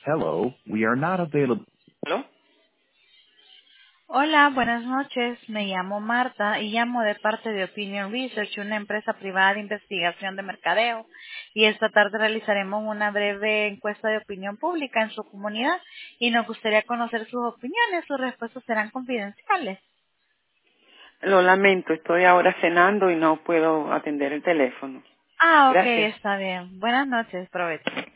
Hello, we are not available. ¿Aló? Hola, buenas noches. Me llamo Marta y llamo de parte de Opinion Research, una empresa privada de investigación de mercadeo. Y esta tarde realizaremos una breve encuesta de opinión pública en su comunidad y nos gustaría conocer sus opiniones. Sus respuestas serán confidenciales. Lo lamento, estoy ahora cenando y no puedo atender el teléfono. Ah, ok, Gracias. está bien. Buenas noches, provecho.